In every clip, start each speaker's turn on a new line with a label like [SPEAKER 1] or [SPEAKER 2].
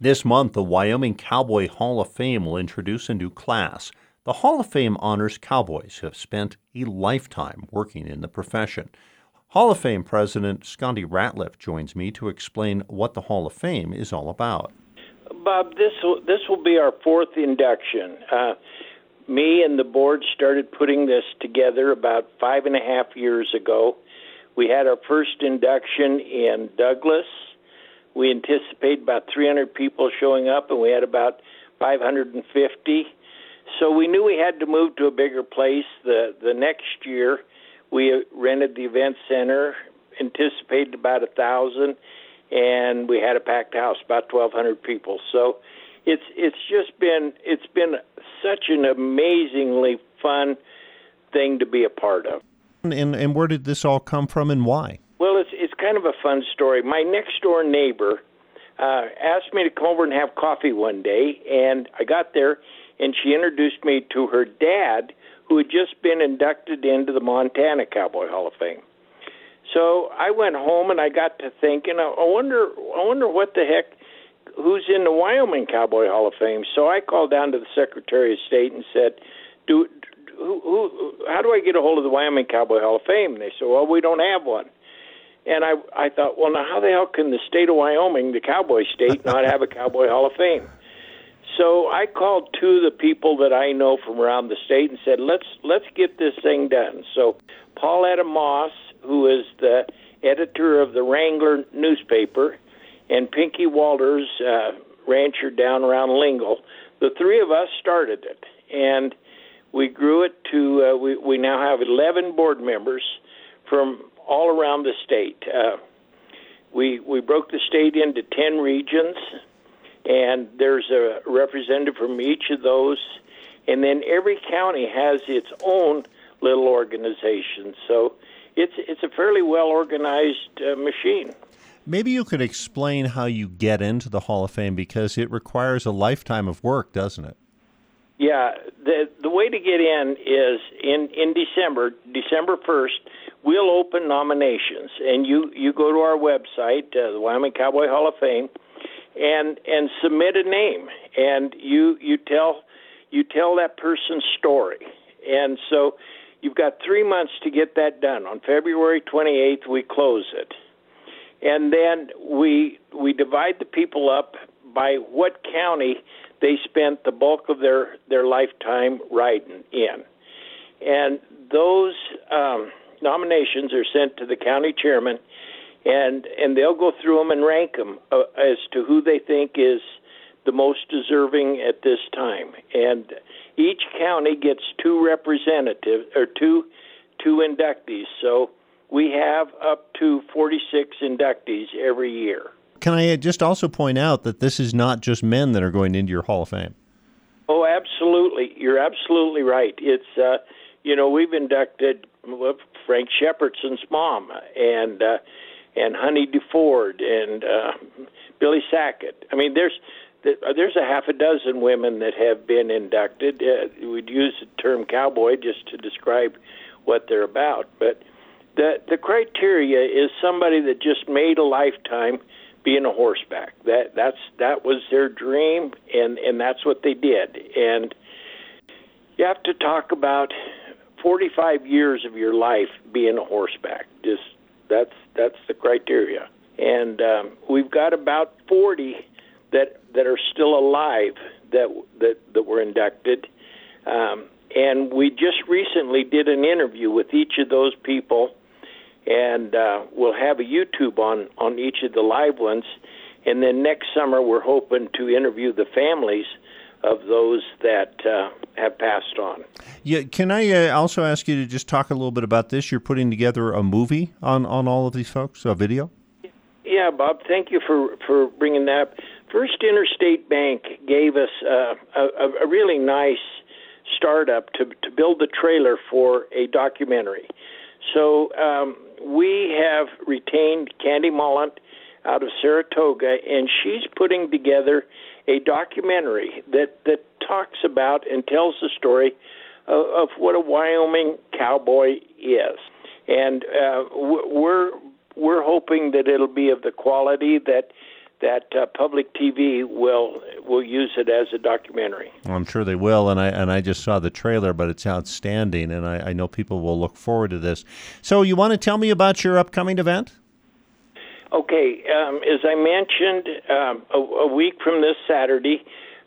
[SPEAKER 1] This month, the Wyoming Cowboy Hall of Fame will introduce a new class. The Hall of Fame honors cowboys who have spent a lifetime working in the profession. Hall of Fame President Scotty Ratliff joins me to explain what the Hall of Fame is all about.
[SPEAKER 2] Bob, this will be our fourth induction. Me and the board started putting this together about 5.5 years ago. We had our first induction in Douglas. We anticipate about 300 people showing up, and we had about 550. So we knew we had to move to a bigger place. The next year, we rented the event center, anticipated about 1,000, and we had a packed house, about 1,200 people. So it's been such an amazingly fun thing to be a part of.
[SPEAKER 1] And where did this all come from, and why?
[SPEAKER 2] Well, it's kind of a fun story. My next-door neighbor asked me to come over and have coffee one day, and I got there, and she introduced me to her dad, who had just been inducted into the Montana Cowboy Hall of Fame. So I went home, and I got to thinking, I wonder what the heck, who's in the Wyoming Cowboy Hall of Fame. So I called down to the Secretary of State and said, how do I get a hold of the Wyoming Cowboy Hall of Fame? And they said, well, we don't have one. And I thought, well, now how the hell can the state of Wyoming, the cowboy state, not have a Cowboy Hall of Fame? So I called two of the people that I know from around the state and said, let's get this thing done. So Paul Adam Moss, who is the editor of the Wrangler newspaper, and Pinky Walters, rancher down around Lingle, the three of us started it. And we grew it to, we now have 11 board members from all around the state. We broke the state into 10 regions, and there's a representative from each of those, and then every county has its own little organization. So it's a fairly well-organized machine.
[SPEAKER 1] Maybe you could explain how you get into the Hall of Fame, because it requires a lifetime of work, doesn't it?
[SPEAKER 2] Yeah, the way to get in is in December 1st, we'll open nominations, and you go to our website, the Wyoming Cowboy Hall of Fame, and submit a name, and you tell that person's story, and so you've got 3 months to get that done. On February 28th, we close it, and then we divide the people up by what county they spent the bulk of their lifetime riding in. And those nominations are sent to the county chairman, and they'll go through them and rank them as to who they think is the most deserving at this time. And each county gets two representatives, or two inductees. So we have up to 46 inductees every year.
[SPEAKER 1] Can I just also point out that this is not just men that are going into your Hall of Fame?
[SPEAKER 2] Oh, absolutely. You're absolutely right. It's, we've inducted Frank Shepherdson's mom and Honey DeFord and Billy Sackett. I mean, there's a half a dozen women that have been inducted. We'd use the term cowboy just to describe what they're about. But the criteria is somebody that just made a lifetime being a horseback. That was their dream, and that's what they did. And you have to talk about 45 years of your life being a horseback. That's the criteria. And we've got about 40 that are still alive that were inducted. And we just recently did an interview with each of those people, and we'll have a YouTube on each of the live ones. And then next summer, we're hoping to interview the families of those that have passed on.
[SPEAKER 1] Yeah, can I also ask you to just talk a little bit about this? You're putting together a movie on all of these folks, a video?
[SPEAKER 2] Yeah, Bob, thank you for bringing that up. First Interstate Bank gave us a really nice startup to build the trailer for a documentary. So we have retained Candy Mullant out of Saratoga, and she's putting together a documentary that talks about and tells the story of what a Wyoming cowboy is. And we're hoping that it'll be of the quality that that public TV will use it as a documentary.
[SPEAKER 1] Well, I'm sure they will, and I just saw the trailer, but it's outstanding, and I know people will look forward to this. So you want to tell me about your upcoming event?
[SPEAKER 2] Okay, as I mentioned, a week from this Saturday,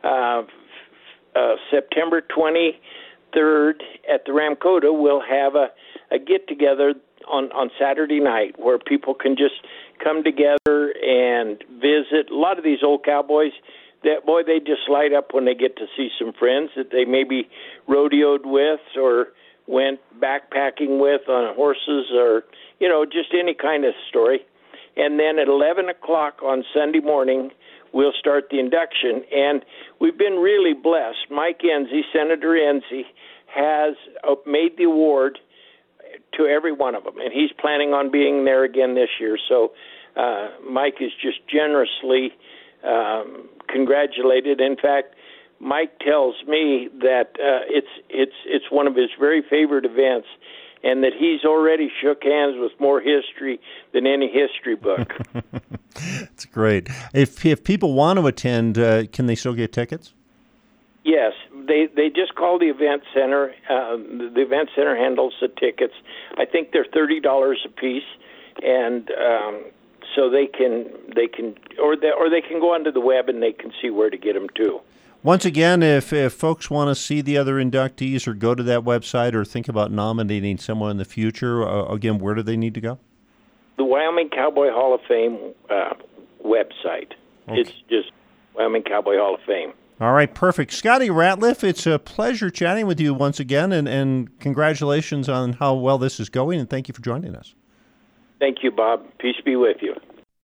[SPEAKER 2] September 23rd at the Ramkota, we'll have a get-together on Saturday night where people can just come together and visit. A lot of these old cowboys, they just light up when they get to see some friends that they maybe rodeoed with or went backpacking with on horses or, just any kind of story. And then at 11 o'clock on Sunday morning, we'll start the induction. And we've been really blessed. Mike Enzi, Senator Enzi, has made the award to every one of them, and he's planning on being there again this year. So Mike is just generously congratulated. In fact, Mike tells me that it's one of his very favorite events, and that he's already shook hands with more history than any history book.
[SPEAKER 1] That's great. If people want to attend, can they still get tickets?
[SPEAKER 2] Yes, they just call the event center. The event center handles the tickets. I think they're $30 a piece, and so they can go onto the web and they can see where to get them too.
[SPEAKER 1] Once again, if folks want to see the other inductees or go to that website or think about nominating someone in the future, again, where do they need to go?
[SPEAKER 2] The Wyoming Cowboy Hall of Fame website. Okay. It's just Wyoming Cowboy Hall of Fame.
[SPEAKER 1] All right, perfect. Scotty Ratliff, it's a pleasure chatting with you once again, and congratulations on how well this is going, and thank you for joining us.
[SPEAKER 2] Thank you, Bob. Peace be with you.